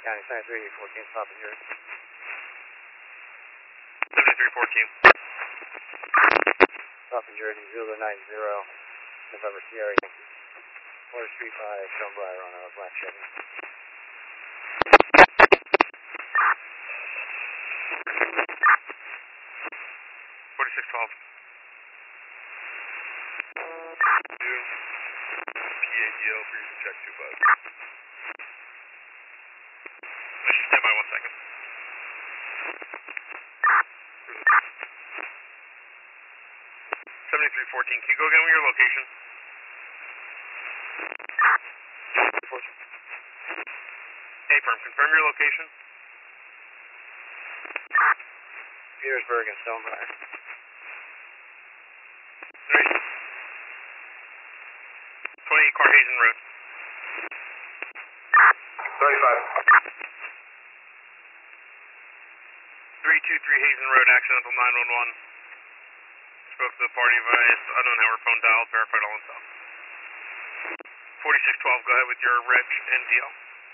County 7314, stop in Jersey. 7314. Stop in Jersey, Zulu 90, November Sierra Yankee. Water Street by Stonebriar on a black Chevy. 4612. PADL for you to check 25. Let's just stand by 1 second. 7314, can you go again with your location? Hey, firm, confirm your location. Petersburg and Stonebriar. 20 Carhazen Road. 35. 323 Hazen Road, accidental 911. Spoke to the party via unknown hour phone dialed, verified all info. 4612, go ahead with your reg and DL.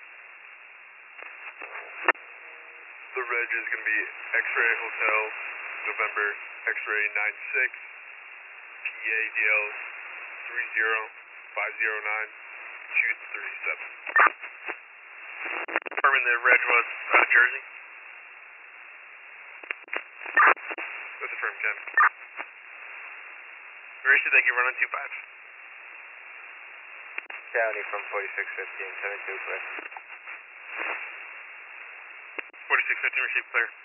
The reg is going to be X-Ray Hotel, November, X-Ray 96, PA DL 30509 237. Confirming the reg was Jersey. What's the firm, Ken? Where should they get running 25? County from 4615, 72 clear. 4615, receive clear.